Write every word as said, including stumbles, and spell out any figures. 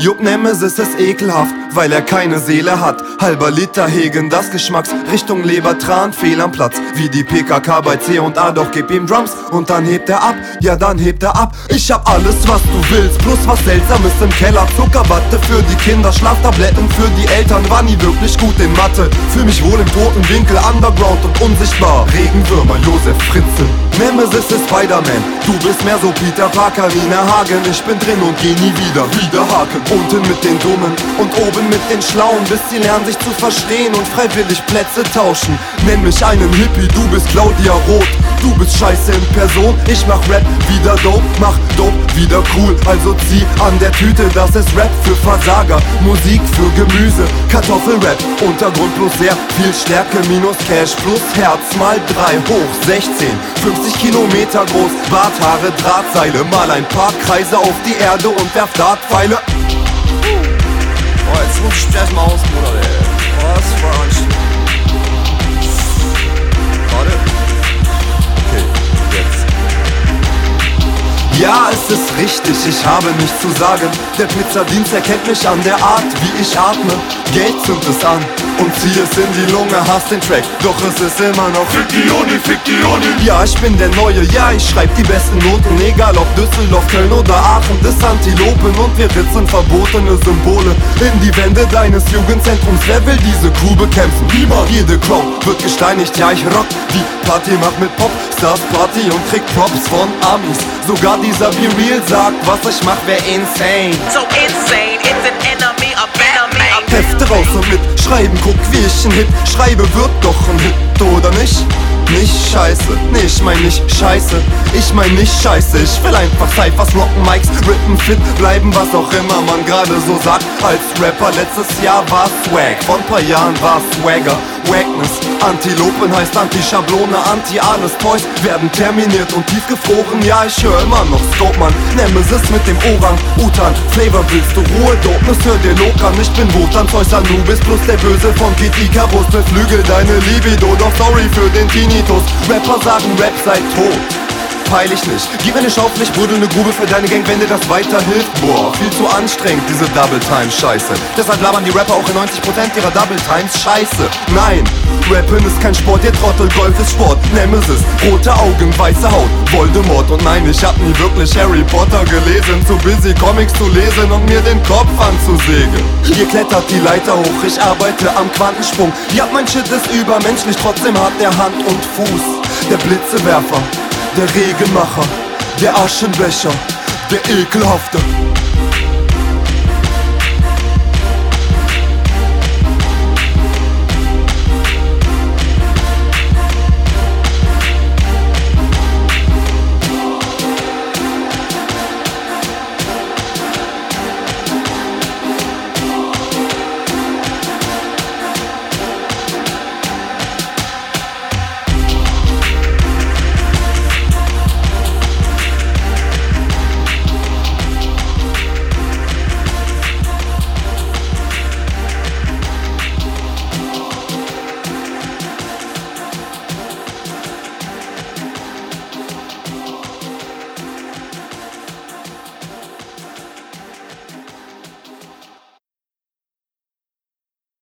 Jupp Nemesis ist ekelhaft, weil er keine Seele hat. Halber Liter Hegen, das Geschmacks Richtung Leber, Tran, fehl am Platz. Wie die P K K bei C und A, doch gib ihm Drums und dann hebt er ab, ja dann hebt er ab. Ich hab alles, was du willst, plus was Seltsames im Keller. Zuckerwatte für die Kinder, Schlaftabletten für die Eltern. War nie wirklich gut in Mathe, fühl mich wohl im toten Winkel, underground und unsichtbar. Regenwürmer, Josef Fritzl. Nemesis ist Spider-Man, du bist mehr so Peter Parker, Nina Hagen. Ich bin drin und geh nie wieder, wieder Haken. Unten mit den Dummen und oben mit den Schlauen, bis sie lernen sich zu verstehen und freiwillig Plätze tauschen. Nenn mich einen Hippie, du bist Claudia Roth. Du bist scheiße in Person, ich mach Rap wieder dope, mach dope wieder cool. Also zieh an der Tüte, das ist Rap für Versager, Musik für Gemüse, Kartoffelrap, Untergrund plus sehr viel Stärke, minus Cash plus Herz mal drei hoch sechzehn, fünfzig Kilometer groß, Barthaare, Drahtseile, mal ein paar Kreise auf die Erde und werf Dartpfeile. Oh, jetzt muss ich mich erstmal aus, Bruder, ey. Oh, das war anstrengend. Warte. Okay, jetzt. Ja, es ist richtig, ich habe nichts zu sagen. Der Pizzadienst erkennt mich an der Art, wie ich atme. Geld zündet es an und zieh es in die Lunge, hasst den Track, doch es ist immer noch Fick die Uni, Fick die Uni. Ja, ich bin der Neue, ja, ich schreib die besten Noten, egal ob Düsseldorf, Köln oder Aachen. Das Antilopen und wir ritzen verbotene Symbole in die Wände deines Jugendzentrums. Wer will diese Kuh bekämpfen? Niemand. Jede Crowd wird gesteinigt, ja, ich rock die Party, mach mit Popstars Party und krieg Props von Amis. Sogar dieser Be Real sagt, was ich mach, wär insane. So insane, it's an enemy, a enemy, a Hefte raus und mit schreiben, guck wie ich ein Hit schreibe, wird doch ein Hit, oder nicht? Nicht scheiße, nee, ich mein nicht scheiße, ich mein nicht scheiße. Ich will einfach Cyphers, rocken Mics, rippen, fit bleiben, was auch immer man gerade so sagt. Als Rapper letztes Jahr war Swag, vor ein paar Jahren war Swagger, Wackness. Antilopen heißt Anti-Schablone, Anti-alles. Toys werden terminiert und tiefgefroren, ja ich hör immer noch Scope, Mann. Nemesis mit dem Orang, Utan, Flavor, willst du Ruhe, Dopeness, hör dir Lokan. Ich bin Wotan, Zeus Anubis, plus der Böse von Kid Icarus. Beflügel deine Libido, doch sorry für den Tinnitus. Rapper sagen Rap sei tot, peil ich nicht. Gib mir ne Schaufel, ich buddel ne Grube für deine Gang, wenn dir das weiterhilft. Boah, viel zu anstrengend, diese Double-Time-Scheiße. Deshalb labern die Rapper auch in neunzig Prozent ihrer Double-Times Scheiße. Nein, Rappen ist kein Sport, ihr Trottel, Golf ist Sport. Nemesis, rote Augen, weiße Haut, Voldemort. Und nein, ich hab nie wirklich Harry Potter gelesen, zu busy Comics zu lesen und mir den Kopf anzusägen. Ihr klettert die Leiter hoch, ich arbeite am Quantensprung. Ja, mein Shit ist übermenschlich, trotzdem hat der Hand und Fuß. Der Blitzewerfer, der Regenmacher, der Aschenbecher, der Ekelhafte.